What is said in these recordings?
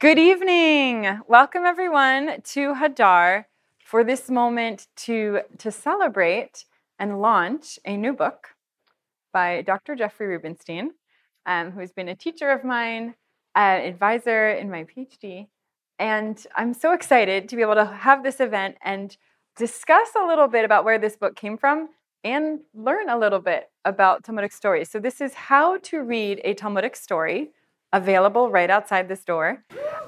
Good evening. Welcome everyone to Hadar for this moment to celebrate and launch a new book by Dr. Jeffrey Rubenstein, who's been a teacher of mine, advisor in my PhD. And I'm so excited to be able to have this event and discuss a little bit about where this book came from and learn a little bit about Talmudic stories. So this is How to Read a Talmudic Story, available right outside this door.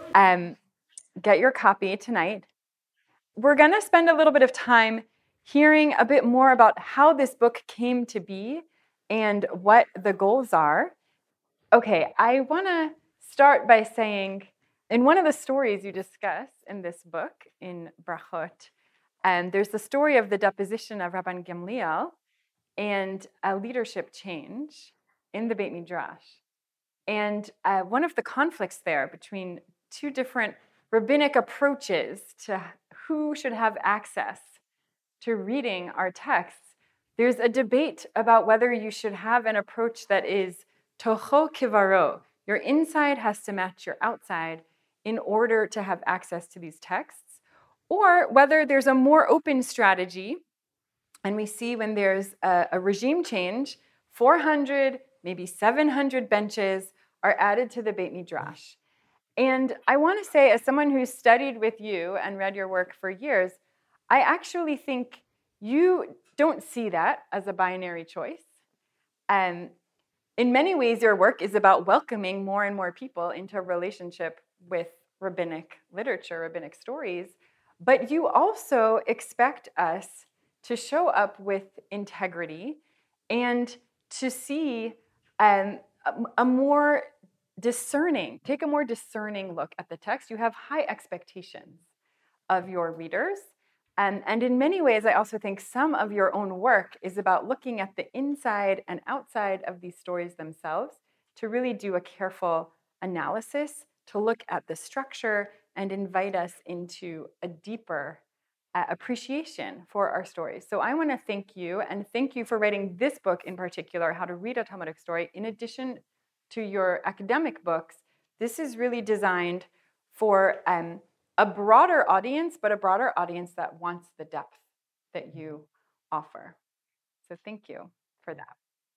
Get your copy tonight. We're going to spend a little bit of time hearing a bit more about how this book came to be and what the goals are. Okay, I want to start by saying, in one of the stories you discuss in this book, in Brachot, there's the story of the deposition of Rabban Gamliel and a leadership change in the Beit Midrash. And one of the conflicts there between two different rabbinic approaches to who should have access to reading our texts, there's a debate about whether you should have an approach that is toho kivaro. Your inside has to match your outside in order to have access to these texts, or whether there's a more open strategy. And we see when there's a regime change, 400, maybe 700 benches are added to the Beit Midrash. And I want to say, as someone who's studied with you and read your work for years, I actually think you don't see that as a binary choice. In many ways, your work is about welcoming more and more people into a relationship with rabbinic literature, rabbinic stories, but you also expect us to show up with integrity and to see a more discerning look at the text. You have high expectations of your readers. And in many ways, I also think some of your own work is about looking at the inside and outside of these stories themselves to really do a careful analysis, to look at the structure and invite us into a deeper appreciation for our stories. So I want to thank you, and thank you for writing this book in particular, How to Read a Talmudic Story. In addition to your academic books, this is really designed for a broader audience, but a broader audience that wants the depth that you offer. So thank you for that.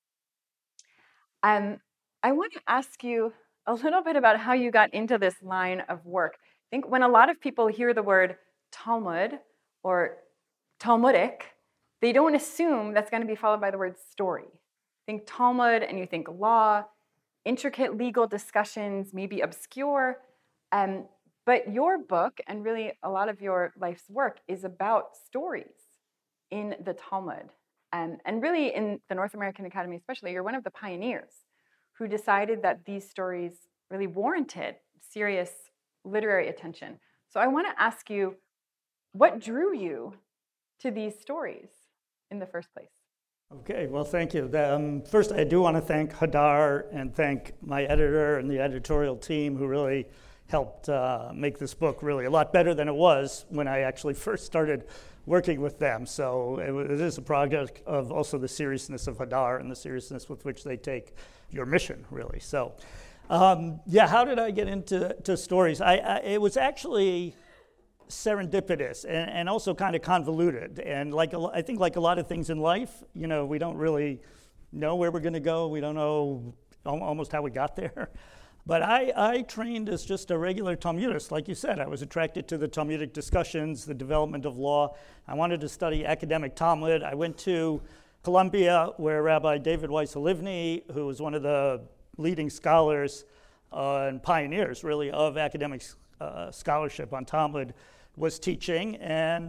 I want to ask you a little bit about how you got into this line of work. I think when a lot of people hear the word Talmud or Talmudic, they don't assume that's going to be followed by the word story. Think Talmud and you think law, intricate legal discussions, maybe obscure, but your book, and really a lot of your life's work, is about stories in the Talmud. And really in the North American Academy especially, you're one of the pioneers who decided that these stories really warranted serious literary attention. So I want to ask you, what drew you to these stories in the first place? Okay, well, thank you. First, I do want to thank Hadar and thank my editor and the editorial team who really helped make this book really a lot better than it was when I actually first started working with them. So it is a project of also the seriousness of Hadar and the seriousness with which they take your mission, really. So, how did I get into stories? It was actually serendipitous and also kind of convoluted, and I think like a lot of things in life, we don't really know where we're going to go. We don't know almost how we got there. But I trained as just a regular Talmudist, like you said. I was attracted to the Talmudic discussions, the development of law. I wanted to study academic Talmud. I went to Columbia, where Rabbi David Weiss Halivni, who was one of the leading scholars and pioneers, really, of academic scholarship on Talmud, was teaching, and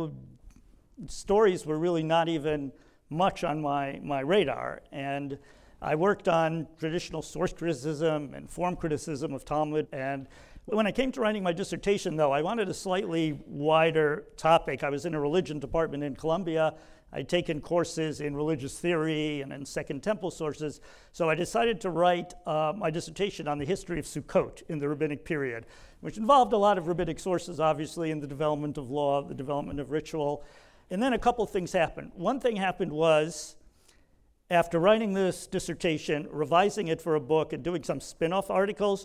stories were really not even much on my radar. And I worked on traditional source criticism and form criticism of Talmud. And when I came to writing my dissertation, though, I wanted a slightly wider topic. I was in a religion department in Columbia. I'd taken courses in religious theory and in Second Temple sources, so I decided to write my dissertation on the history of Sukkot in the rabbinic period, which involved a lot of rabbinic sources, obviously, in the development of law, the development of ritual. And then a couple things happened. One thing happened was, after writing this dissertation, revising it for a book, and doing some spin-off articles,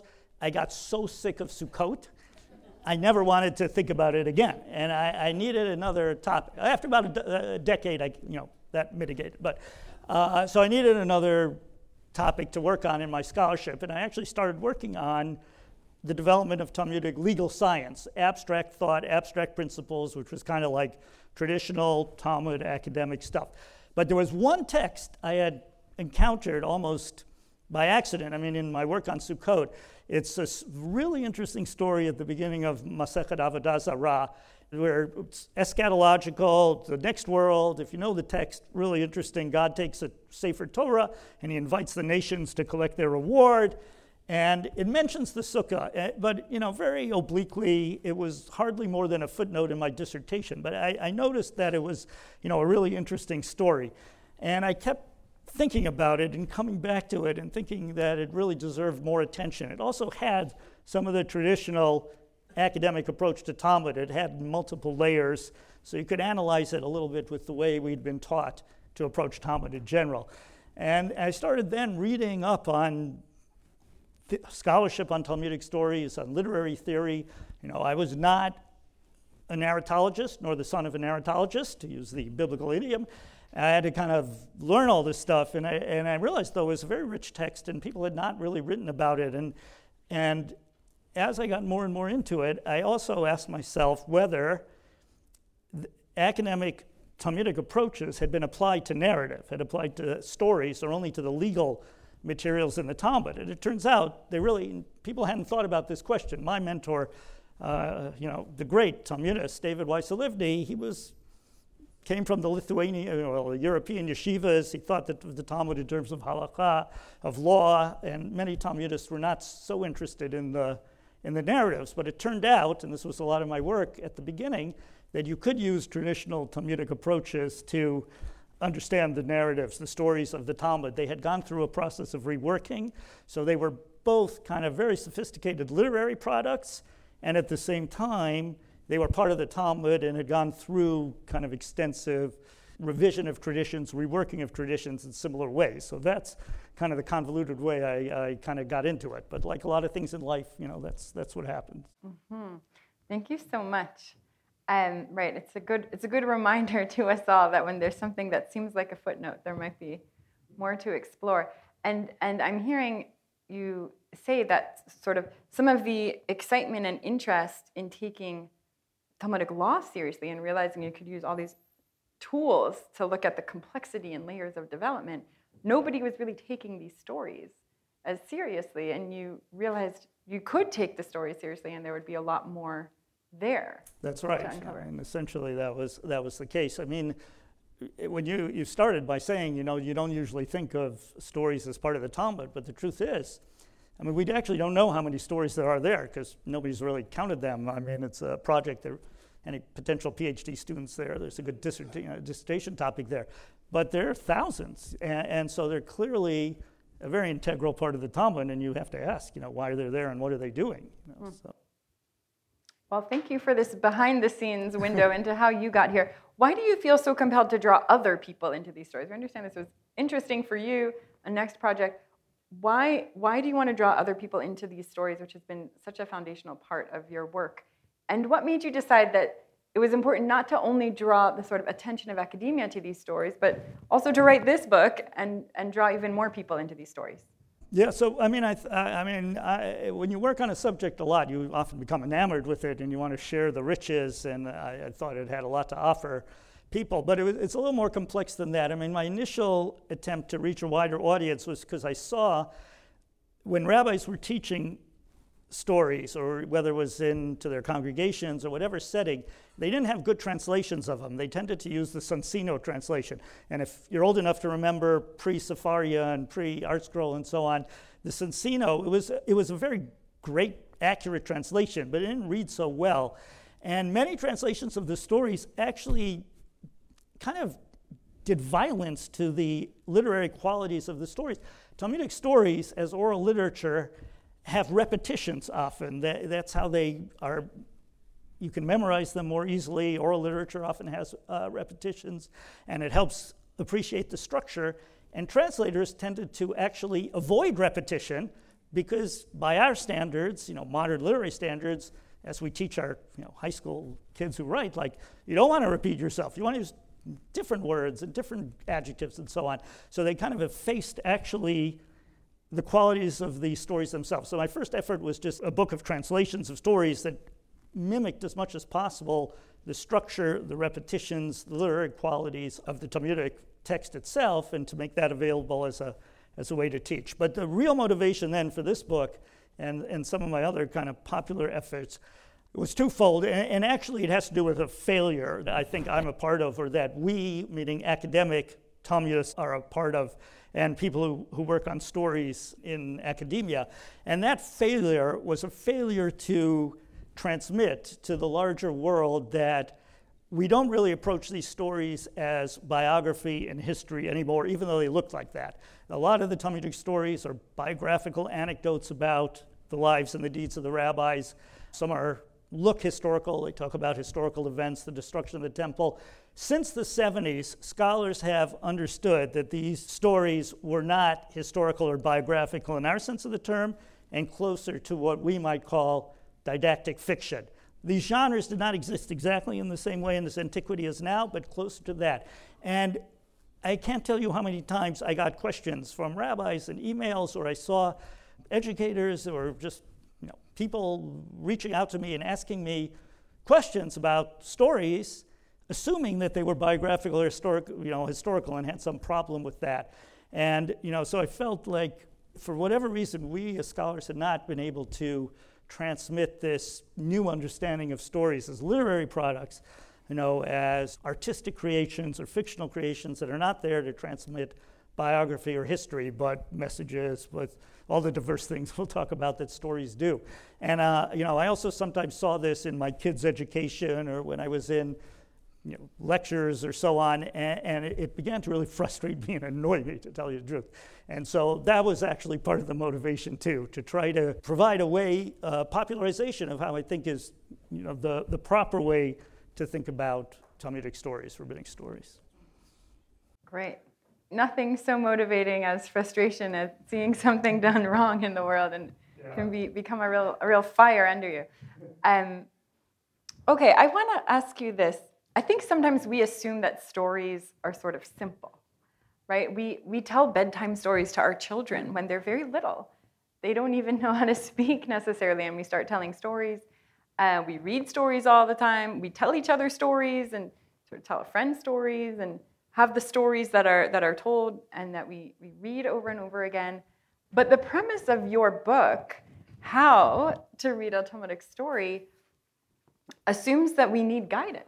I got so sick of Sukkot, I never wanted to think about it again. And I needed another topic. After about a decade, that mitigated. But so I needed another topic to work on in my scholarship. And I actually started working on the development of Talmudic legal science, abstract thought, abstract principles, which was kind of like traditional Talmud academic stuff. But there was one text I had encountered almost by accident. I mean, in my work on Sukkot, it's a really interesting story at the beginning of Masechet Avodah Zarah, where it's eschatological, the next world. If you know the text, really interesting. God takes a Sefer Torah and he invites the nations to collect their reward. And it mentions the sukkah, but very obliquely. It was hardly more than a footnote in my dissertation. But I noticed that it was, a really interesting story, and I kept thinking about it and coming back to it and thinking that it really deserved more attention. It also had some of the traditional academic approach to Talmud. It had multiple layers, so you could analyze it a little bit with the way we'd been taught to approach Talmud in general. And I started then reading up on scholarship on Talmudic stories, on literary theory. I was not a narratologist, nor the son of a narratologist, to use the biblical idiom. I had to kind of learn all this stuff, and I realized, though, it was a very rich text, and people had not really written about it. And as I got more and more into it, I also asked myself whether academic Talmudic approaches had been applied to narrative, had applied to stories, or only to the legal materials in the Talmud. And it turns out people hadn't thought about this question. My mentor, the great Talmudist, David Waisalivni, came from the European yeshivas. He thought that the Talmud in terms of halakha, of law, and many Talmudists were not so interested in the narratives. But it turned out, and this was a lot of my work at the beginning, that you could use traditional Talmudic approaches to understand the narratives, the stories of the Talmud. They had gone through a process of reworking, so they were both kind of very sophisticated literary products, and at the same time, they were part of the Talmud and had gone through kind of extensive revision of traditions, reworking of traditions in similar ways. So that's kind of the convoluted way I kind of got into it. But like a lot of things in life, that's what happens. Mm-hmm. Thank you so much. Right, it's a good reminder to us all that when there's something that seems like a footnote, there might be more to explore. And I'm hearing you say that sort of some of the excitement and interest in taking Talmudic law seriously and realizing you could use all these tools to look at the complexity and layers of development, nobody was really taking these stories as seriously, and you realized you could take the story seriously and there would be a lot more there. That's right. And essentially that was the case. I mean, when you started by saying, you don't usually think of stories as part of the Talmud, but the truth is, I mean, we actually don't know how many stories there are there because nobody's really counted them. I mean, it's a project that any potential PhD students there's a good dissertation topic there. But there are thousands, and so they're clearly a very integral part of the Talmud, and you have to ask, why are they there and what are they doing? So. Well, thank you for this behind-the-scenes window into how you got here. Why do you feel so compelled to draw other people into these stories? I understand this was interesting for you, a next project. Why do you want to draw other people into these stories, which has been such a foundational part of your work? And what made you decide that it was important not to only draw the sort of attention of academia to these stories, but also to write this book and draw even more people into these stories? Yeah, so I mean, when you work on a subject a lot, you often become enamored with it, and you want to share the riches. And I thought it had a lot to offer people, but it's a little more complex than that. I mean, my initial attempt to reach a wider audience was because I saw when rabbis were teaching stories, or whether it was into their congregations or whatever setting, they didn't have good translations of them. They tended to use the Sonsino translation. And if you're old enough to remember pre-Sefaria and pre-ArtScroll and so on, the Sonsino, it was a very great, accurate translation, but it didn't read so well. And many translations of the stories actually kind of did violence to the literary qualities of the stories. Talmudic stories, as oral literature, have repetitions often. That's how they are. You can memorize them more easily. Oral literature often has repetitions, and it helps appreciate the structure. And translators tended to actually avoid repetition because by our standards, modern literary standards, as we teach our high school kids who write, like, you don't want to repeat yourself. You want to use different words and different adjectives and so on. So they kind of effaced actually the qualities of the stories themselves. So my first effort was just a book of translations of stories that mimicked as much as possible the structure, the repetitions, the literary qualities of the Talmudic text itself, and to make that available as a way to teach. But the real motivation then for this book and some of my other kind of popular efforts was twofold, and actually it has to do with a failure that I think I'm a part of, or that we, meaning academic Talmudists, are a part of, and people who work on stories in academia. And that failure was a failure to transmit to the larger world that we don't really approach these stories as biography and history anymore, even though they look like that. A lot of the Talmudic stories are biographical anecdotes about the lives and the deeds of the rabbis. Some look historical. They talk about historical events, the destruction of the temple. Since the 70s, scholars have understood that these stories were not historical or biographical in our sense of the term, and closer to what we might call didactic fiction. These genres did not exist exactly in the same way in this antiquity as now, but closer to that. And I can't tell you how many times I got questions from rabbis and emails, or I saw educators or just people reaching out to me and asking me questions about stories, assuming that they were biographical or historical, and had some problem with that. And so I felt like, for whatever reason, we as scholars had not been able to transmit this new understanding of stories as literary products, as artistic creations or fictional creations that are not there to transmit biography or history, but messages with all the diverse things we'll talk about that stories do. And I also sometimes saw this in my kids' education, or when I was in lectures or so on, and it began to really frustrate me and annoy me, to tell you the truth. And so that was actually part of the motivation too, to try to provide a way, popularization of how I think is the proper way to think about Talmudic stories, rabbinic stories. Great. Nothing so motivating as frustration at seeing something done wrong in the world, and can become a real fire under you. Okay, I want to ask you this. I think sometimes we assume that stories are sort of simple, right? We tell bedtime stories to our children when they're very little. They don't even know how to speak necessarily, and we start telling stories. We read stories all the time. We tell each other stories, and sort of tell a friend stories, and have the stories that are told and that we read over and over again. But the premise of your book, How to Read a Talmudic Story, assumes that we need guidance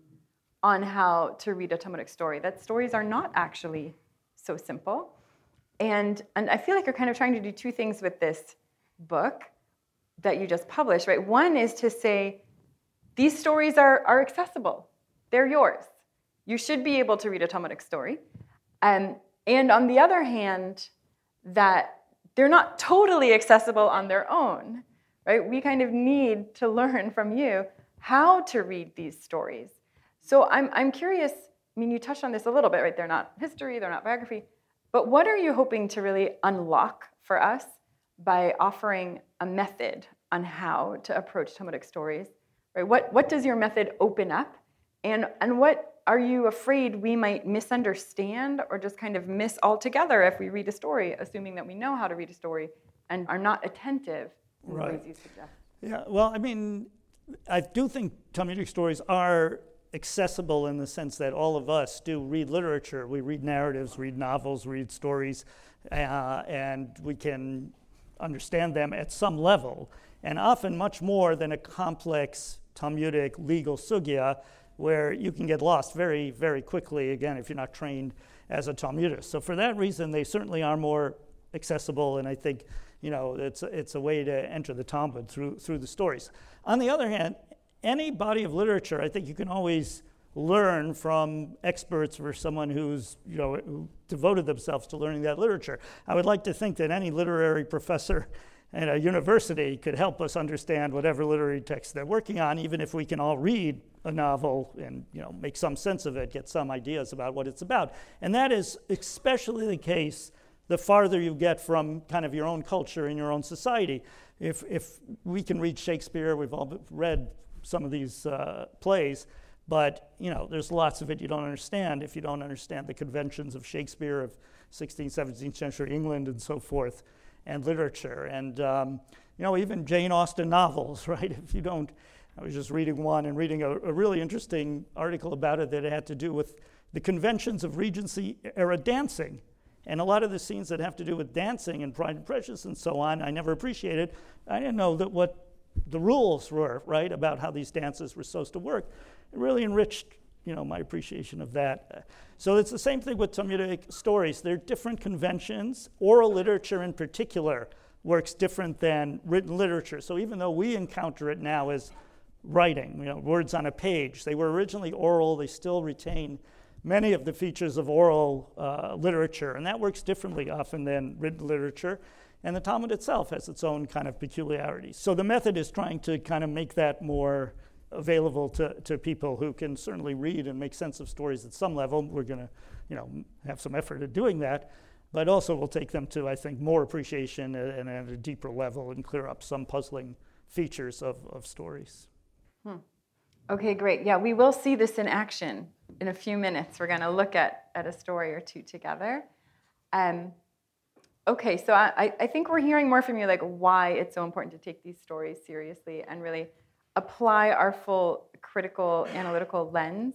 on how to read a Talmudic story, that stories are not actually so simple. And I feel like you're kind of trying to do two things with this book that you just published, right? One is to say, these stories are accessible. They're yours. You should be able to read a Talmudic story. And on the other hand, that they're not totally accessible on their own, right? We kind of need to learn from you how to read these stories. So I'm curious, I mean, you touched on this a little bit, right? They're not history, they're not biography, but what are you hoping to really unlock for us by offering a method on how to approach Talmudic stories, right? What does your method open up? And what are you afraid we might misunderstand or just kind of miss altogether if we read a story, assuming that we know how to read a story and are not attentive in the ways you suggest? Yeah, well, I mean, I do think Talmudic stories are accessible in the sense that all of us do read literature. We read narratives, read novels, read stories, and we can understand them at some level, and often much more than a complex Talmudic legal sugya, where you can get lost very, very quickly, again, if you're not trained as a Talmudist. So for that reason, they certainly are more accessible, and I think it's a way to enter the Talmud through the stories. On the other hand, any body of literature, I think you can always learn from experts or someone who's who devoted themselves to learning that literature. I would like to think that any literary professor at a university could help us understand whatever literary text they're working on, even if we can all read a novel and make some sense of it, get some ideas about what it's about. And that is especially the case the farther you get from kind of your own culture and your own society. If we can read Shakespeare, we've all read some of these plays, but there's lots of it you don't understand if you don't understand the conventions of Shakespeare, of 16th, 17th century England and so forth, and literature. And even Jane Austen novels, right? If you don't, I was just reading one and reading a really interesting article about it that had to do with the conventions of Regency era dancing. And a lot of the scenes that have to do with dancing and Pride and Prejudice and so on, I never appreciated. I didn't know that what the rules were, right, about how these dances were supposed to work. It really enriched, my appreciation of that. So it's the same thing with Talmudic stories. They're different conventions. Oral literature in particular works different than written literature. So even though we encounter it now as writing, words on a page, they were originally oral. They still retain many of the features of oral literature, and that works differently often than written literature. And the Talmud itself has its own kind of peculiarities. So the method is trying to kind of make that more available to people who can certainly read and make sense of stories at some level. We're going to, have some effort at doing that, but also we'll take them to, I think, more appreciation and at a deeper level and clear up some puzzling features of stories. Okay, great. Yeah, we will see this in action in a few minutes. We're going to look at a story or two together. Okay, so I think we're hearing more from you, like why it's so important to take these stories seriously and really apply our full critical, analytical lens.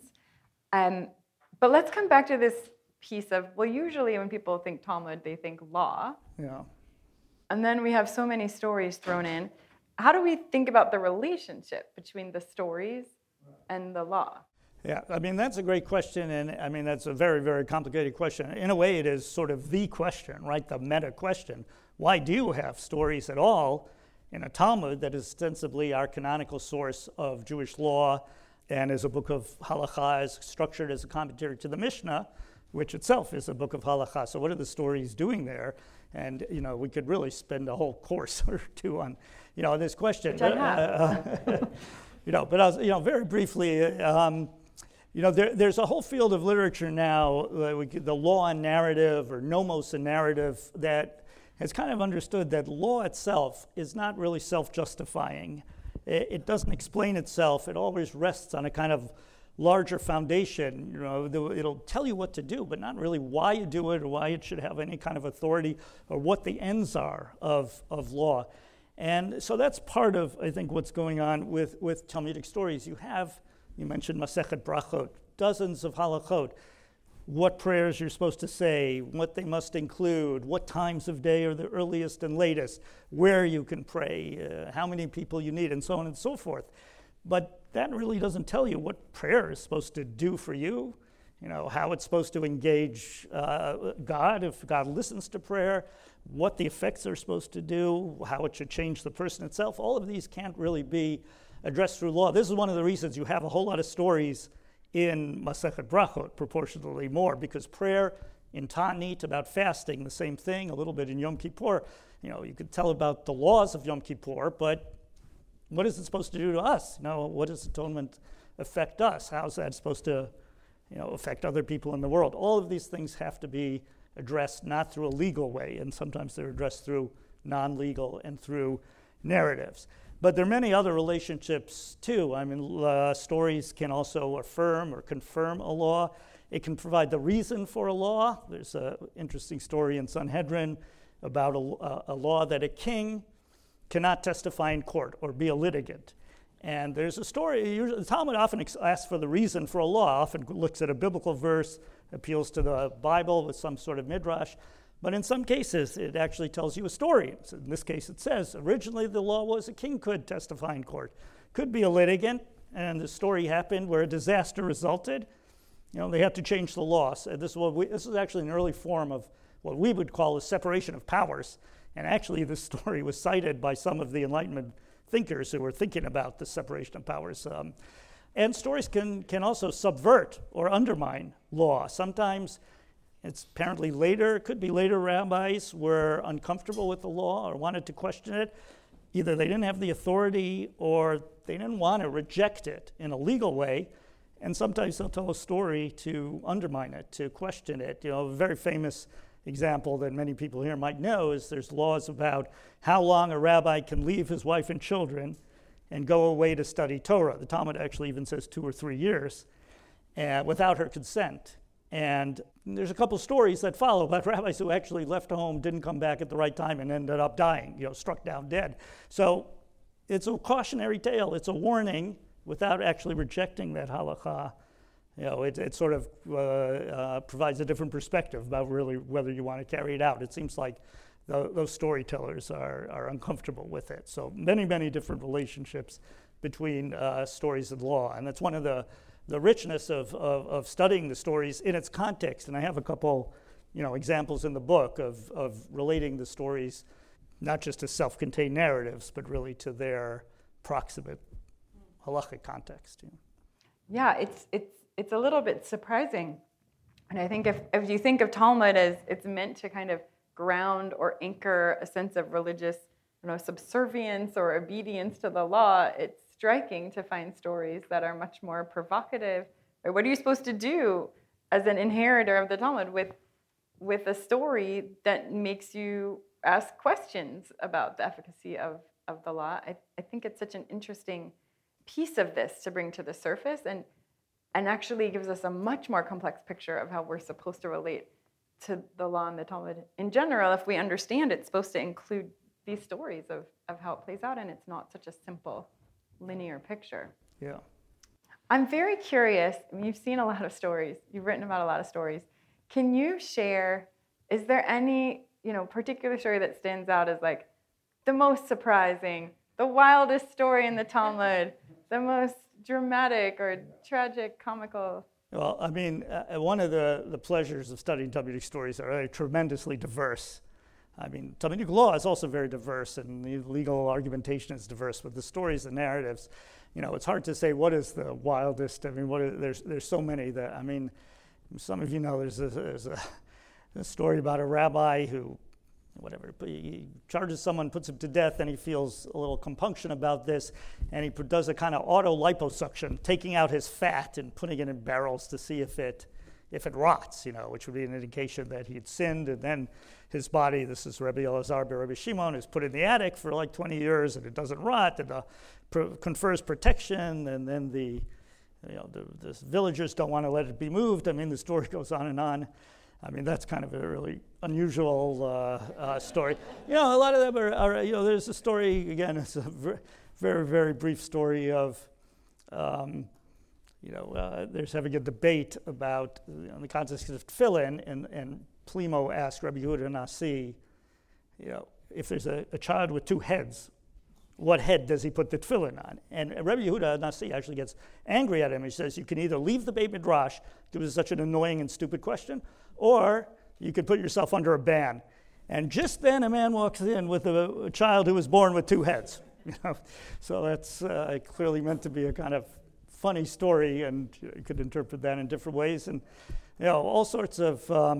But let's come back to this piece of, well, usually when people think Talmud, they think law. Yeah. And then we have so many stories thrown in. How do we think about the relationship between the stories and the law? Yeah, that's a great question, and that's a very, very complicated question. In a way, it is sort of the question, right, the meta question. Why do you have stories at all in a Talmud that is ostensibly our canonical source of Jewish law and is a book of halakha, is structured as a commentary to the Mishnah, which itself is a book of halakha. So what are the stories doing there? And, we could really spend a whole course or two on, this question. Which I have. But I was, very briefly, there's a whole field of literature now, the law and narrative or nomos and narrative, that has kind of understood that law itself is not really self-justifying. It doesn't explain itself. It always rests on a kind of larger foundation. It'll tell you what to do, but not really why you do it or why it should have any kind of authority or what the ends are of law. And so that's part of, I think, what's going on with Talmudic stories. You mentioned Masechet Brachot, dozens of halachot, what prayers you're supposed to say, what they must include, what times of day are the earliest and latest, where you can pray, how many people you need, and so on and so forth. But that really doesn't tell you what prayer is supposed to do for you, how it's supposed to engage God, if God listens to prayer, what the effects are supposed to do, how it should change the person itself. All of these can't really be addressed through law. This is one of the reasons you have a whole lot of stories in Masechet Brachot, proportionally more, because prayer in Ta'anit about fasting, the same thing, a little bit in Yom Kippur. You could tell about the laws of Yom Kippur, but what is it supposed to do to us? What does atonement affect us? How is that supposed to, affect other people in the world? All of these things have to be addressed not through a legal way, and sometimes they're addressed through non-legal and through narratives. But there are many other relationships too. Stories can also affirm or confirm a law. It can provide the reason for a law. There's an interesting story in Sanhedrin about a law that a king cannot testify in court or be a litigant. And there's a story, the Talmud often asks for the reason for a law, often looks at a biblical verse, appeals to the Bible with some sort of midrash. But in some cases, it actually tells you a story. So in this case, it says, originally the law was a king could testify in court, could be a litigant, and the story happened where a disaster resulted. They had to change the law. So this is actually an early form of what we would call a separation of powers. And actually, this story was cited by some of the Enlightenment thinkers who were thinking about the separation of powers. And stories can also subvert or undermine law. Sometimes it's apparently later, it could be later rabbis were uncomfortable with the law or wanted to question it. Either they didn't have the authority or they didn't want to reject it in a legal way. And sometimes they'll tell a story to undermine it, to question it. A very famous example that many people here might know is there's laws about how long a rabbi can leave his wife and children and go away to study Torah. The Talmud actually even says 2 or 3 years without her consent. And there's a couple stories that follow about rabbis who actually left home, didn't come back at the right time, and ended up dying, struck down dead. So it's a cautionary tale. It's a warning without actually rejecting that halakha. It sort of provides a different perspective about really whether you want to carry it out. It seems like those storytellers are uncomfortable with it. So many, many different relationships between stories and law. And that's one of the richness of studying the stories in its context. And I have a couple examples in the book of relating the stories not just as self-contained narratives, but really to their proximate halachic context. Yeah, it's a little bit surprising. And I think if you think of Talmud as it's meant to kind of ground or anchor a sense of religious subservience or obedience to the law, it's striking to find stories that are much more provocative. Right? What are you supposed to do as an inheritor of the Talmud with a story that makes you ask questions about the efficacy of the law? I think it's such an interesting piece of this to bring to the surface and actually gives us a much more complex picture of how we're supposed to relate to the law and the Talmud in general. If we understand it's supposed to include these stories of how it plays out, and it's not such a simple linear picture. Yeah. I'm very curious. You've seen a lot of stories. You've written about a lot of stories. Can you share, is there any particular story that stands out as like the most surprising, the wildest story in the Talmud, the most dramatic or tragic, comical? Well, I mean, one of the pleasures of studying Talmudic stories are they're tremendously diverse. I mean, Talmudic law is also very diverse, and the legal argumentation is diverse, but the stories, the narratives, it's hard to say what is the wildest. I mean, there's so many that, I mean, some of you know there's a story about a rabbi who, he charges someone, puts him to death, and he feels a little compunction about this, and he does a kind of auto-liposuction, taking out his fat and putting it in barrels to see if it rots, which would be an indication that he had sinned, and then his body, this is Rabbi Elazar bar Rabbi Shimon, is put in the attic for like 20 years, and it doesn't rot, and confers protection, and then the villagers don't want to let it be moved. I mean, the story goes on and on. I mean, that's kind of a really unusual story. A lot of them are there's a story, again, it's a very, very brief story of, there's having a debate about, in the context of tefillin, and Plimo asked Rabbi Yehuda Nasi, if there's a child with 2 heads, what head does he put the tefillin on? And Rabbi Yehuda Nasi actually gets angry at him. He says, you can either leave the Beit Midrash, because it's such an annoying and stupid question, or you could put yourself under a ban. And just then a man walks in with a child who was born with 2 heads. So that's clearly meant to be a kind of funny story, and you could interpret that in different ways. And all sorts of,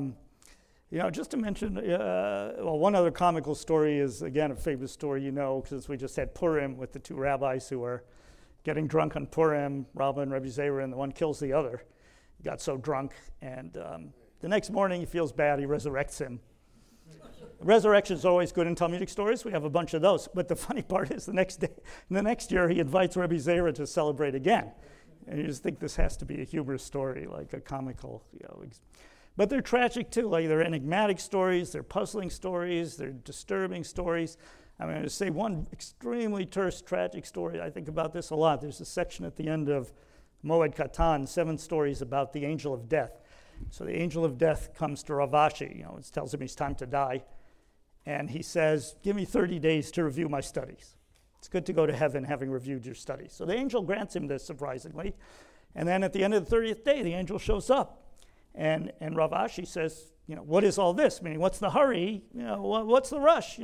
just to mention, one other comical story is, again, a famous story, because we just had Purim with the 2 rabbis who were getting drunk on Purim, Rabba and Rabbi Zera, and the one kills the other. He got so drunk, and the next morning he feels bad, he resurrects him. Resurrection is always good in Talmudic stories. We have a bunch of those. But the funny part is the next year he invites Rabbi Zera to celebrate again. And you just think this has to be a humorous story, like a comical, But they're tragic too. Like, they're enigmatic stories, they're puzzling stories, they're disturbing stories. I'm going to say one extremely terse, tragic story. I think about this a lot. There's a section at the end of Moed Katan, 7 stories about the angel of death. So the angel of death comes to Rav Ashi, it tells him he's time to die. And he says, give me 30 days to review my studies. It's good to go to heaven having reviewed your studies. So the angel grants him this, surprisingly. And then at the end of the 30th day, the angel shows up. And Rav Ashi says, what is all this? Meaning, what's the hurry? What's the rush?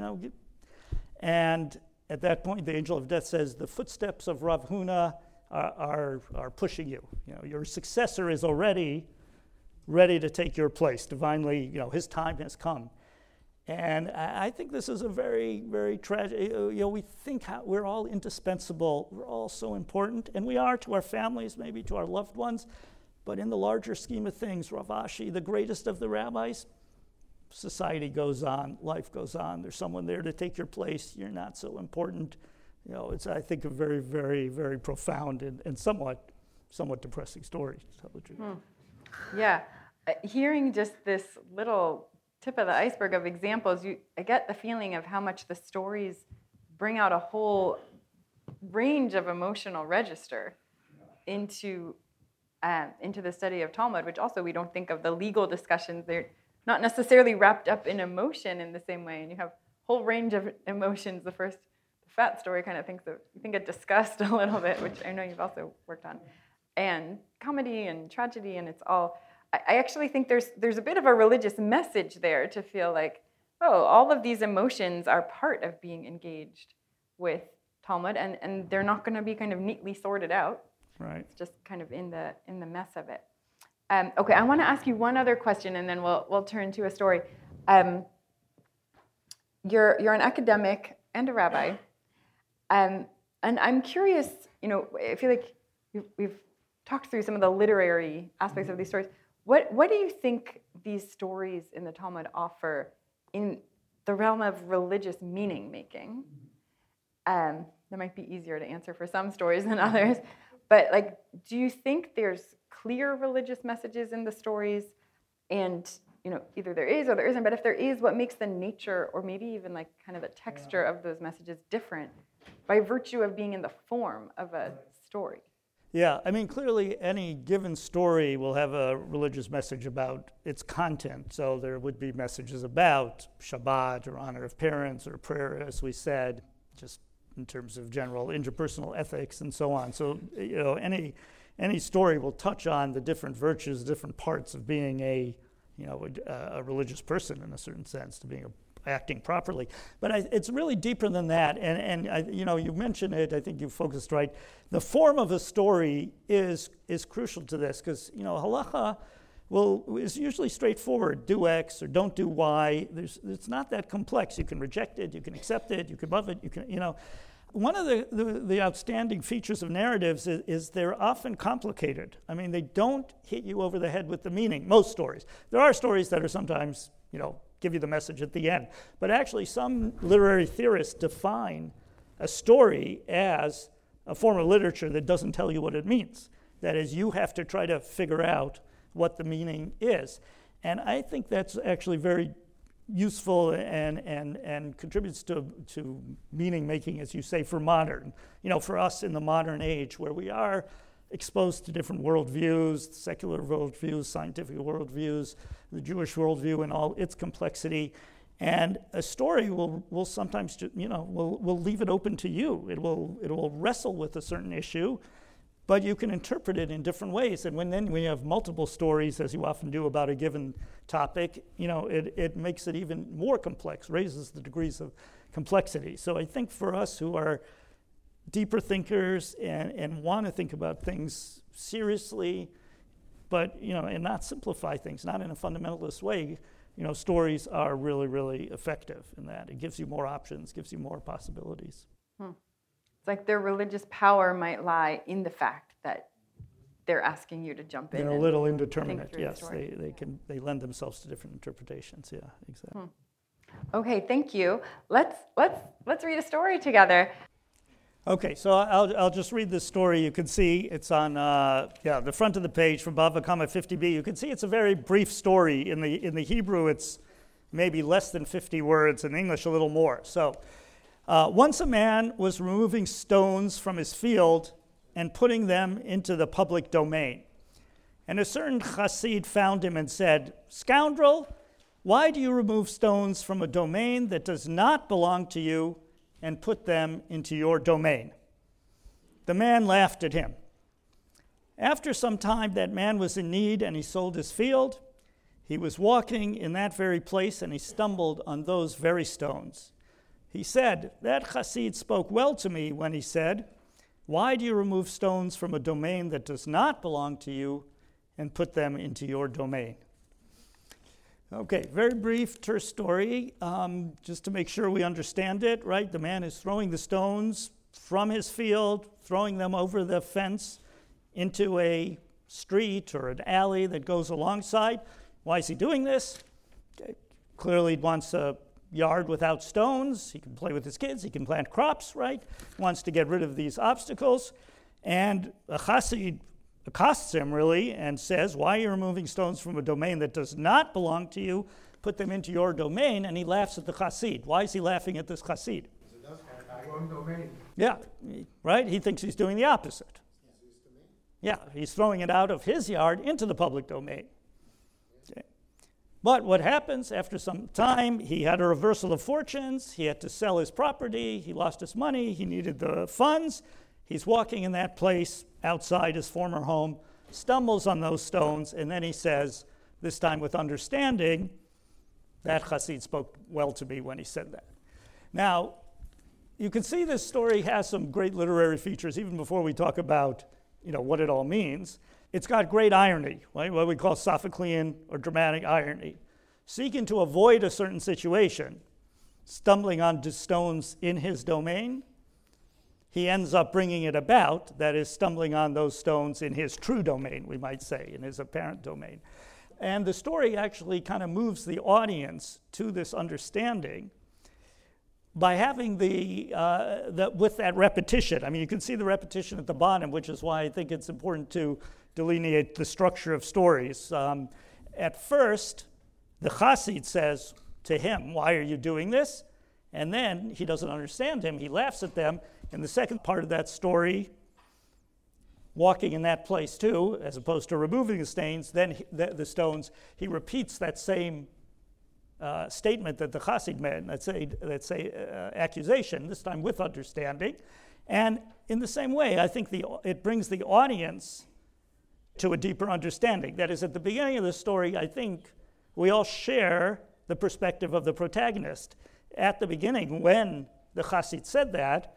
And at that point, the angel of death says, the footsteps of Rav Huna are pushing you. Your successor is already ready to take your place. Divinely, his time has come. And I think this is a very, very tragic, we think we're all indispensable. We're all so important. And we are to our families, maybe to our loved ones. But in the larger scheme of things, Rav Ashi, the greatest of the rabbis, society goes on, life goes on. There's someone there to take your place. You're not so important. It's, I think, a very, very, very profound and somewhat depressing story, to tell the truth. Yeah. Hearing just this little tip of the iceberg of examples, I get the feeling of how much the stories bring out a whole range of emotional register into the study of Talmud, which also we don't think of the legal discussions. They're not necessarily wrapped up in emotion in the same way, and you have a whole range of emotions. The fat story kind of think it discussed a little bit, which I know you've also worked on, and comedy and tragedy, and it's all. I actually think there's a bit of a religious message there to feel like, oh, all of these emotions are part of being engaged with Talmud, and they're not going to be kind of neatly sorted out. Right. It's just kind of in the mess of it. Okay, I want to ask you one other question, and then we'll turn to a story. You're an academic and a rabbi, and I'm curious. I feel like we've talked through some of the literary aspects of these stories. What do you think these stories in the Talmud offer in the realm of religious meaning making? That might be easier to answer for some stories than others, but do you think there's clear religious messages in the stories? And either there is or there isn't. But if there is, what makes the nature or maybe even kind of the texture of those messages different by virtue of being in the form of a story? Yeah, I mean, clearly any given story will have a religious message about its content. So there would be messages about Shabbat or honor of parents or prayer, as we said, just in terms of general interpersonal ethics and so on. So, any story will touch on the different virtues, different parts of being a religious person in a certain sense, to being acting properly. But it's really deeper than that. And you mentioned it. I think you focused right. The form of a story is crucial to this because halacha is usually straightforward. Do X or don't do Y. It's not that complex. You can reject it. You can accept it. You can love it. You can One of the outstanding features of narratives is they're often complicated. I mean, they don't hit you over the head with the meaning. Most stories. There are stories that are sometimes give you the message at the end. But actually, some literary theorists define a story as a form of literature that doesn't tell you what it means. That is, you have to try to figure out what the meaning is. And I think that's actually very useful and contributes to meaning making, as you say, for modern. For us in the modern age where we are exposed to different worldviews, secular worldviews, scientific worldviews, the Jewish worldview and all its complexity. And a story will sometimes, will leave it open to you. It will wrestle with a certain issue, but you can interpret it in different ways. And when you have multiple stories, as you often do about a given topic, it makes it even more complex, raises the degrees of complexity. So I think for us who are deeper thinkers and want to think about things seriously, but and not simplify things, not in a fundamentalist way. Stories are really, really effective in that. It gives you more options, gives you more possibilities. It's like their religious power might lie in the fact that they're asking you to jump in. They're a little indeterminate. Yes, they lend themselves to different interpretations. Yeah, exactly. Okay, thank you. Let's read a story together. Okay, so I'll just read this story. You can see it's on the front of the page from Bava Kama 50b. You can see it's a very brief story. In the Hebrew, it's maybe less than 50 words. In English, a little more. So, once a man was removing stones from his field and putting them into the public domain. And a certain chassid found him and said, "Scoundrel, why do you remove stones from a domain that does not belong to you and put them into your domain?" The man laughed at him. After some time, that man was in need, and he sold his field. He was walking in that very place, and he stumbled on those very stones. He said, "That chassid spoke well to me when he said, 'Why do you remove stones from a domain that does not belong to you and put them into your domain?'" Okay, very brief, terse story, just to make sure we understand it, right? The man is throwing the stones from his field, throwing them over the fence into a street or an alley that goes alongside. Why is he doing this? clearly wants a yard without stones. He can play with his kids. He can plant crops, right? Wants to get rid of these obstacles. And a chassid accosts him, really, and says, why are you removing stones from a domain that does not belong to you? Put them into your domain. And he laughs at the chassid. Why is he laughing at this chassid? Because it does have its own domain. Yeah, right? He thinks he's doing the opposite. Yeah, he's throwing it out of his yard into the public domain. Okay. But what happens after some time, he had a reversal of fortunes. He had to sell his property. He lost his money. He needed the funds. He's walking in that place outside his former home, stumbles on those stones, and then he says, this time with understanding, that chassid spoke well to me when he said that. Now, you can see this story has some great literary features, even before we talk about what it all means. It's got great irony, right? What we call Sophoclean or dramatic irony. Seeking to avoid a certain situation, stumbling onto stones in his domain, he ends up bringing it about, that is, stumbling on those stones in his true domain, we might say, in his apparent domain. And the story actually kind of moves the audience to this understanding by having with that repetition. I mean, you can see the repetition at the bottom, which is why I think it's important to delineate the structure of stories. At first, the chassid says to him, why are you doing this? And then he doesn't understand him. He laughs at them. In the second part of that story, walking in that place too, as opposed to removing the stones, he repeats that same statement that the chassid made, let's say accusation, this time with understanding. And in the same way, I think it brings the audience to a deeper understanding. That is, at the beginning of the story, I think we all share the perspective of the protagonist. At the beginning, when the chassid said that,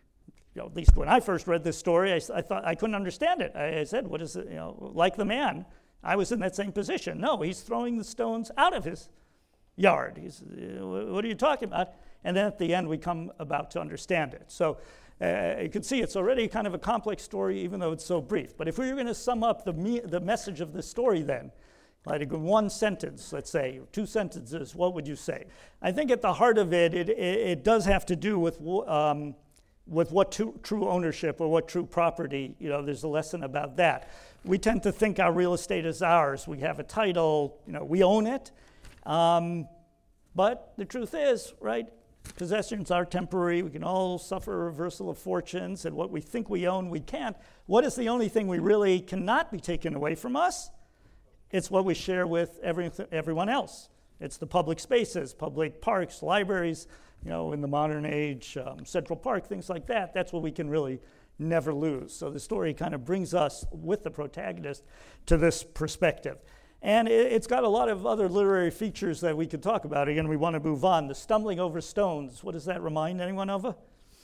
at least when I first read this story, I thought I couldn't understand it. I said, what is it? Like the man, I was in that same position. No, he's throwing the stones out of his yard. What are you talking about? And then at the end, we come about to understand it. So you can see it's already kind of a complex story, even though it's so brief. But if we were going to sum up the message of the story then, like in one sentence, let's say, or two sentences, what would you say? I think at the heart of it does have to do with what true ownership or what true property, there's a lesson about that. We tend to think our real estate is ours. We have a title, we own it. But the truth is, right, possessions are temporary. We can all suffer a reversal of fortunes, and what we think we own, we can't. What is the only thing we really cannot be taken away from us? It's what we share with everyone else. It's the public spaces, public parks, libraries, in the modern age, Central Park, things like that. That's what we can really never lose. So the story kind of brings us, with the protagonist, to this perspective. And it's got a lot of other literary features that we could talk about. Again, we want to move on. The stumbling over stones, what does that remind anyone of?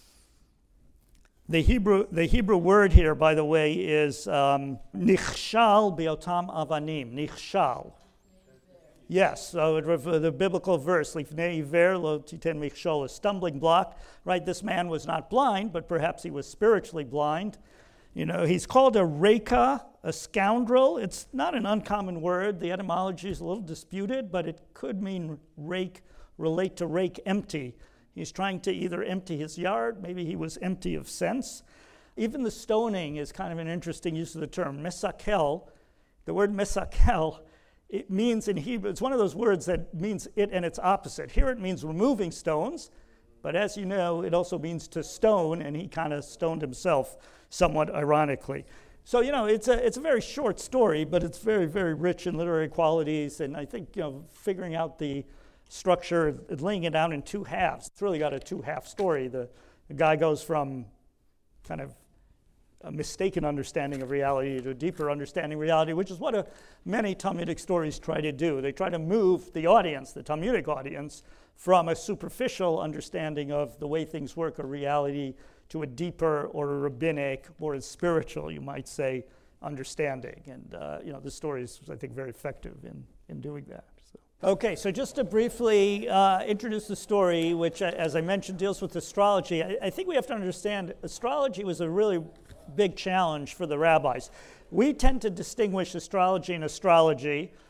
The Hebrew word here, by the way, is nichshal beotam avanim, nichshal. Yes, so the biblical verse, lifnei iver lo titen michshol, a stumbling block, right? This man was not blind, but perhaps he was spiritually blind. He's called a reka, a scoundrel. It's not an uncommon word. The etymology is a little disputed, but it could mean relate to rake empty. He's trying to either empty his yard, maybe he was empty of sense. Even the stoning is kind of an interesting use of the term. Mesakel, the word mesakel, it means in Hebrew, it's one of those words that means it and its opposite. Here it means removing stones, but as you know, it also means to stone, and he kind of stoned himself somewhat ironically. So, it's a very short story, but it's very, very rich in literary qualities, and I think, figuring out the structure, laying it down in two halves, it's really got a two-half story. The guy goes from kind of a mistaken understanding of reality to a deeper understanding of reality, which is what many Talmudic stories try to do. They try to move the audience, the Talmudic audience, from a superficial understanding of the way things work or reality to a deeper or a rabbinic or a spiritual, you might say, understanding. And the story is, I think, very effective in doing that. Okay, so just to briefly introduce the story, which, as I mentioned, deals with astrology. I think we have to understand astrology was a really big challenge for the rabbis. We tend to distinguish astrology and astrology.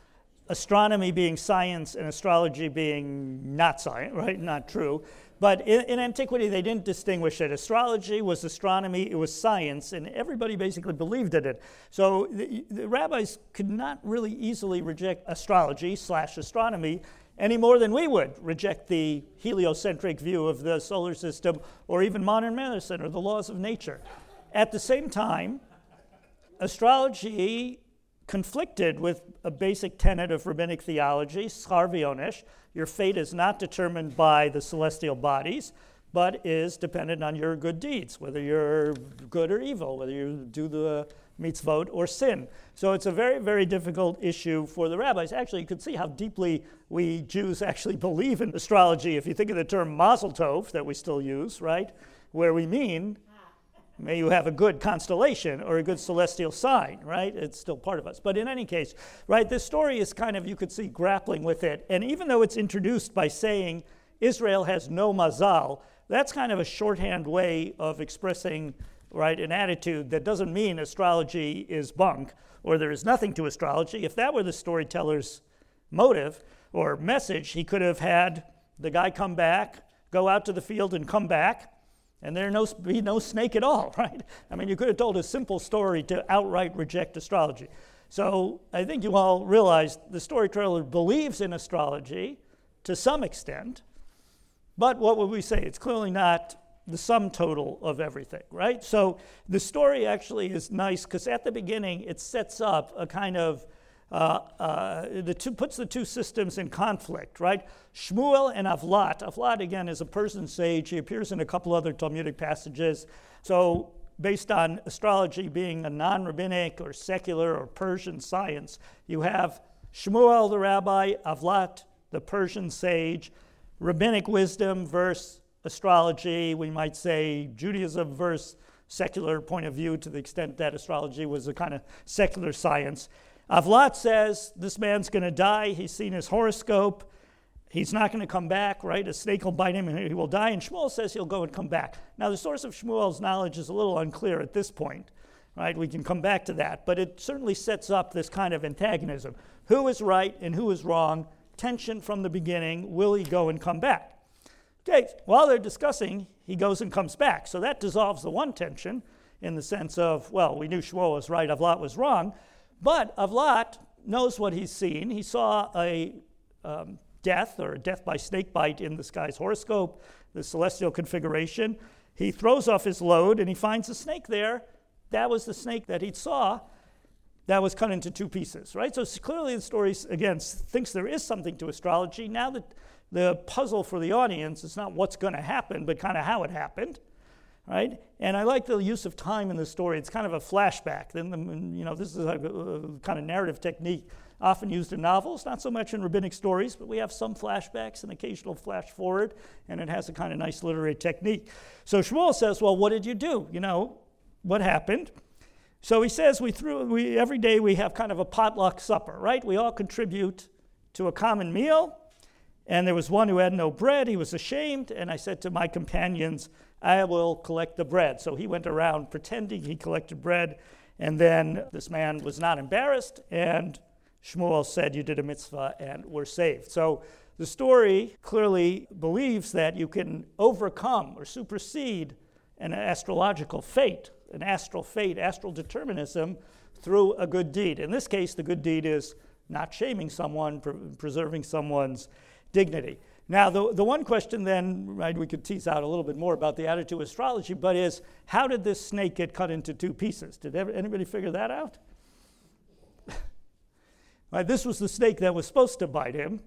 astronomy being science and astrology being not science, right? Not true. But in antiquity, they didn't distinguish it. Astrology was astronomy, it was science, and everybody basically believed in it. So the rabbis could not really easily reject astrology / astronomy any more than we would reject the heliocentric view of the solar system or even modern medicine or the laws of nature. At the same time, astrology conflicted with a basic tenet of rabbinic theology, schar v'onesh. Your fate is not determined by the celestial bodies, but is dependent on your good deeds, whether you're good or evil, whether you do the mitzvot or sin. So it's a very, very difficult issue for the rabbis. Actually, you could see how deeply we Jews actually believe in astrology. If you think of the term mazel tov that we still use, right, where we mean may you have a good constellation or a good celestial sign, right? It's still part of us. But in any case, right, this story is kind of, you could see, grappling with it. And even though it's introduced by saying Israel has no mazal, that's kind of a shorthand way of expressing, right, an attitude that doesn't mean astrology is bunk or there is nothing to astrology. If that were the storyteller's motive or message, he could have had the guy come back, go out to the field and come back, and there be no snake at all, right? I mean, you could have told a simple story to outright reject astrology. So I think you all realize the storyteller believes in astrology to some extent, but what would we say? It's clearly not the sum total of everything, right? So the story actually is nice because at the beginning it sets up a kind of puts the two systems in conflict, right? Shmuel and Avlat. Avlat, again, is a Persian sage. He appears in a couple other Talmudic passages. So based on astrology being a non-rabbinic or secular or Persian science, you have Shmuel the rabbi, Avlat the Persian sage, rabbinic wisdom versus astrology, we might say Judaism versus secular point of view to the extent that astrology was a kind of secular science. Avlat says this man's going to die. He's seen his horoscope. He's not going to come back, right? A snake will bite him and he will die. And Shmuel says he'll go and come back. Now, the source of Shmuel's knowledge is a little unclear at this point, right? We can come back to that. But it certainly sets up this kind of antagonism. Who is right and who is wrong? Tension from the beginning. Will he go and come back? Okay, while they're discussing, he goes and comes back. So that dissolves the one tension in the sense of, well, we knew Shmuel was right, Avlat was wrong. But Avlat knows what he's seen. He saw a death or a death by snake bite in this guy's horoscope, the celestial configuration. He throws off his load and he finds a snake there. That was the snake that he saw that was cut into two pieces, right? So clearly the story, again, thinks there is something to astrology. Now that the puzzle for the audience is not what's going to happen, but kind of how it happened. Right? And I like the use of time in the story. It's kind of a flashback. This is a kind of narrative technique often used in novels, not so much in rabbinic stories, but we have some flashbacks and occasional flash forward, and it has a kind of nice literary technique. So Shmuel says, well, what did you do? What happened? So he says, every day we have kind of a potluck supper, right? We all contribute to a common meal, and there was one who had no bread. He was ashamed, and I said to my companions, I will collect the bread. So he went around pretending he collected bread, and then this man was not embarrassed, and Shmuel said, you did a mitzvah and were saved. So the story clearly believes that you can overcome or supersede an astrological fate, an astral fate, astral determinism through a good deed. In this case, the good deed is not shaming someone, preserving someone's dignity. Now, the one question then, right, we could tease out a little bit more about the attitude of astrology, but is, how did this snake get cut into two pieces? Did anybody figure that out? Right, this was the snake that was supposed to bite him,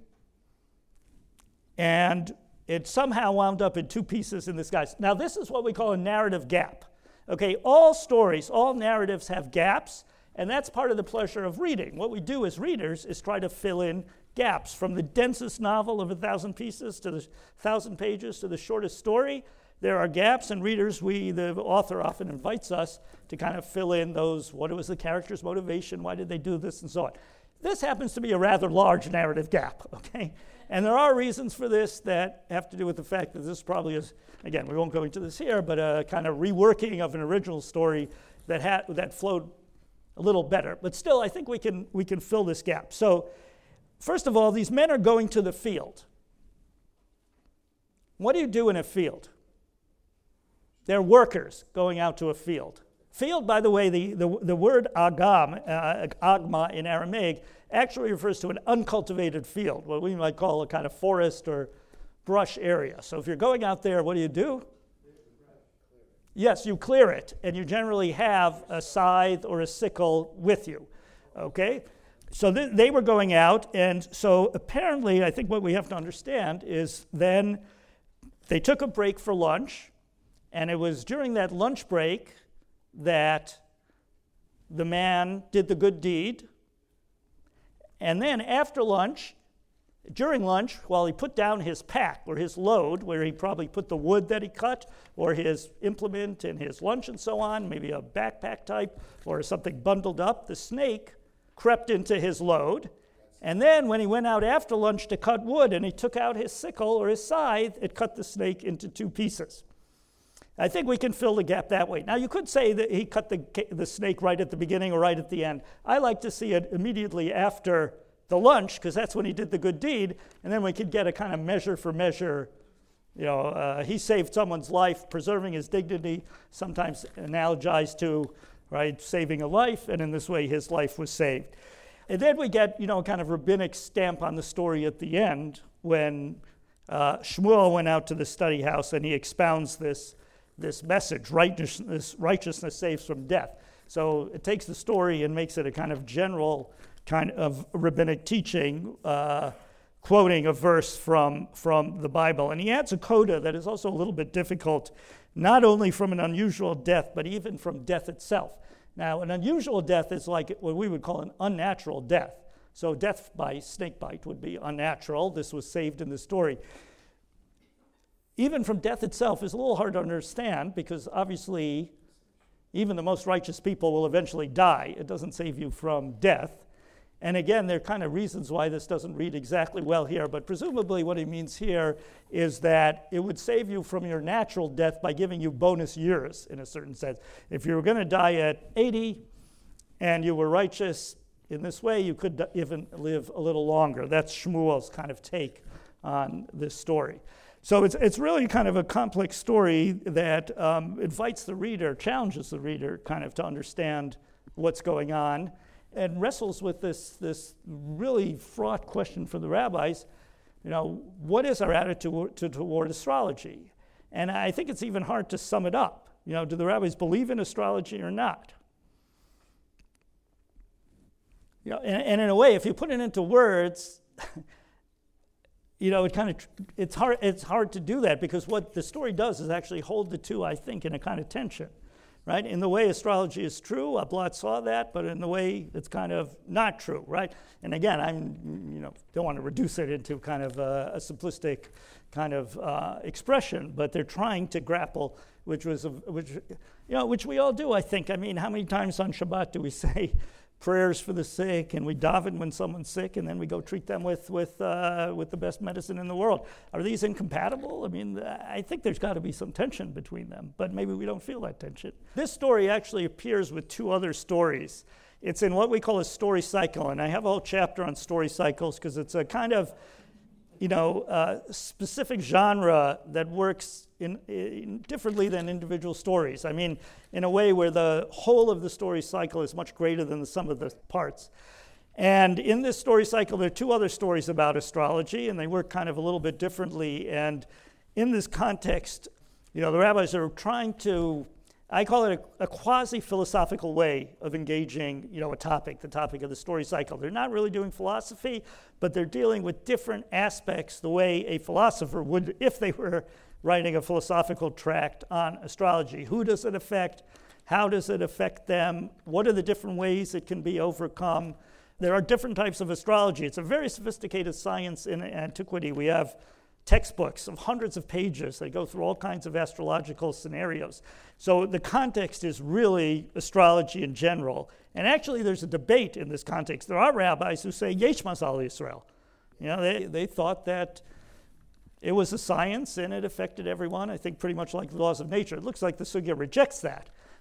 and it somehow wound up in two pieces in this guy's. Now, this is what we call a narrative gap. Okay, all stories, all narratives have gaps, and that's part of the pleasure of reading. What we do as readers is try to fill in gaps from the densest novel of 1,000 pieces to the 1,000 pages to the shortest story. There are gaps, and readers, the author often invites us to kind of fill in those, what was the character's motivation, why did they do this, and so on. This happens to be a rather large narrative gap, okay? And there are reasons for this that have to do with the fact that this probably is, again, we won't go into this here, but a kind of reworking of an original story that flowed a little better. But still, I think we can fill this gap. So First of all, these men are going to the field. What do you do in a field? They're workers going out to a field. Field, by the way, the word agma in Aramaic actually refers to an uncultivated field, what we might call a kind of forest or brush area. So if you're going out there, what do? Yes, you clear it, and you generally have a scythe or a sickle with you, okay? So they were going out, and so apparently I think what we have to understand is then they took a break for lunch, and it was during that lunch break that the man did the good deed. And then after lunch, during lunch, while he put down his pack or his load, where he probably put the wood that he cut or his implement and his lunch and so on, maybe a backpack type or something bundled up, the snake crept into his load. And then when he went out after lunch to cut wood and he took out his sickle or his scythe, it cut the snake into 2 pieces. I think we can fill the gap that way. Now, you could say that he cut the snake right at the beginning or right at the end. I like to see it immediately after the lunch, because that's when he did the good deed, and then we could get a kind of measure for measure. He saved someone's life, preserving his dignity, sometimes analogized to, right, saving a life, and in this way his life was saved. And then we get, kind of rabbinic stamp on the story at the end when Shmuel went out to the study house and he expounds this message, righteousness saves from death. So it takes the story and makes it a kind of general kind of rabbinic teaching, quoting a verse from the Bible. And he adds a coda that is also a little bit difficult, not only from an unusual death, but even from death itself. Now, an unusual death is like what we would call an unnatural death. So death by snake bite would be unnatural. This was saved in the story. Even from death itself is a little hard to understand because obviously even the most righteous people will eventually die. It doesn't save you from death. And again, there are kind of reasons why this doesn't read exactly well here, but presumably what he means here is that it would save you from your natural death by giving you bonus years in a certain sense. If you were going to die at 80 and you were righteous in this way, you could even live a little longer. That's Shmuel's kind of take on this story. So it's really kind of a complex story that invites the reader, challenges the reader kind of to understand what's going on, and wrestles with this really fraught question for the rabbis, what is our attitude toward astrology? And I think it's even hard to sum it up. Do the rabbis believe in astrology or not? And in a way, if you put it into words, it's hard to do that because what the story does is actually hold the two, I think, in a kind of tension. Right? In the way astrology is true, Ablat saw that, but in the way it's kind of not true, right? And again, I don't want to reduce it into kind of a simplistic kind of expression, but they're trying to grapple, which we all do, I think. I mean, how many times on Shabbat do we say prayers for the sick, and we daven when someone's sick, and then we go treat them with the best medicine in the world? Are these incompatible? I mean, I think there's got to be some tension between them, but maybe we don't feel that tension. This story actually appears with 2 other stories. It's in what we call a story cycle, and I have a whole chapter on story cycles because it's a kind of specific genre that works in differently than individual stories. I mean, in a way where the whole of the story cycle is much greater than the sum of the parts. And in this story cycle, there are 2 other stories about astrology, and they work kind of a little bit differently. And in this context, the rabbis are trying to, I call it a quasi-philosophical way of engaging, a topic, the topic of the story cycle. They're not really doing philosophy, but they're dealing with different aspects the way a philosopher would if they were writing a philosophical tract on astrology. Who does it affect? How does it affect them? What are the different ways it can be overcome? There are different types of astrology. It's a very sophisticated science in antiquity. We have textbooks of hundreds of pages that go through all kinds of astrological scenarios. So the context is really astrology in general. And actually there's a debate in this context. There are rabbis who say Yesh Mazal Yisrael. They thought that it was a science and it affected everyone, I think pretty much like the laws of nature. It looks like the Sugya rejects that.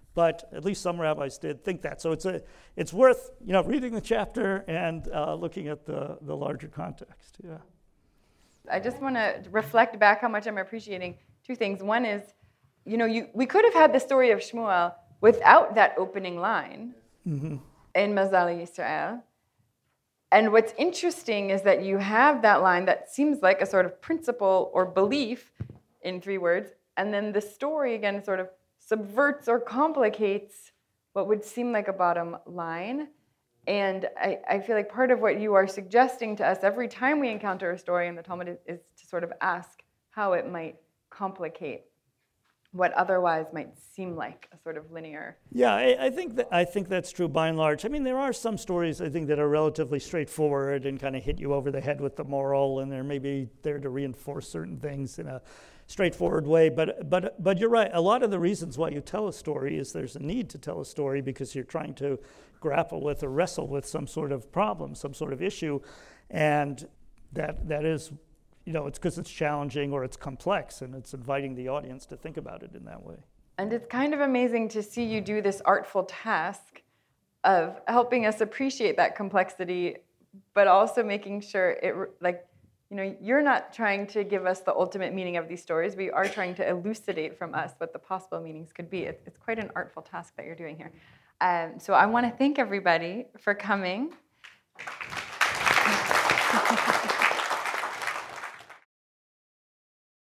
but at least some rabbis did think that. So it's worth reading the chapter and looking at the larger context. Yeah. I just want to reflect back how much I'm appreciating two things. One is, we could have had the story of Shmuel without that opening line in Mazal Yisrael. And what's interesting is that you have that line that seems like a sort of principle or belief in 3 words, and then the story again sort of subverts or complicates what would seem like a bottom line. And I feel like part of what you are suggesting to us every time we encounter a story in the Talmud is to sort of ask how it might complicate what otherwise might seem like a sort of linear. Yeah, I think that's true by and large. I mean, there are some stories I think that are relatively straightforward and kind of hit you over the head with the moral, and they're maybe there to reinforce certain things in a straightforward way. But you're right. A lot of the reasons why you tell a story is there's a need to tell a story because you're trying to grapple with or wrestle with some sort of problem, some sort of issue, and that is. It's because it's challenging or it's complex, and it's inviting the audience to think about it in that way. And it's kind of amazing to see you do this artful task of helping us appreciate that complexity, but also making sure you're not trying to give us the ultimate meaning of these stories. We are trying to elucidate from us what the possible meanings could be. It's quite an artful task that you're doing here. So I want to thank everybody for coming.